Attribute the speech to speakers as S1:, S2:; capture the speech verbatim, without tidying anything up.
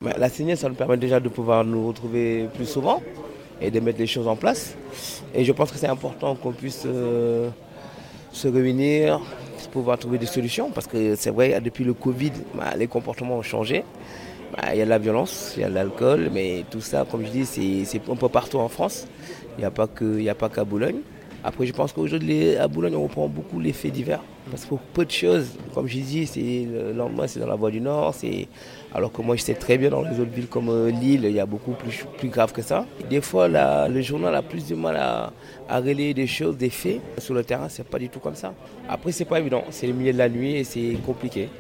S1: Bah, la signer, ça nous permet déjà de pouvoir nous retrouver plus souvent et de mettre les choses en place. Et je pense que c'est important qu'on puisse euh, se réunir, pouvoir trouver des solutions, parce que c'est vrai, depuis le Covid, bah, les comportements ont changé. Bah, il y a de la violence, il y a de l'alcool, mais tout ça, comme je dis, c'est, c'est un peu partout en France. Il n'y a pas que, il y a pas qu'à Boulogne. Après, je pense qu'aujourd'hui, à Boulogne, on reprend beaucoup les faits divers. Parce que pour peu de choses, comme je dis, c'est, le lendemain, c'est dans la Voie du Nord. C'est... Alors que moi, je sais très bien, dans les autres villes comme euh, Lille, il y a beaucoup plus, plus grave que ça. Des fois, la- le journal a plus de mal à, à relayer des choses, des faits. Sur le terrain, c'est pas du tout comme ça. Après, c'est pas évident. C'est le milieu de la nuit et c'est compliqué.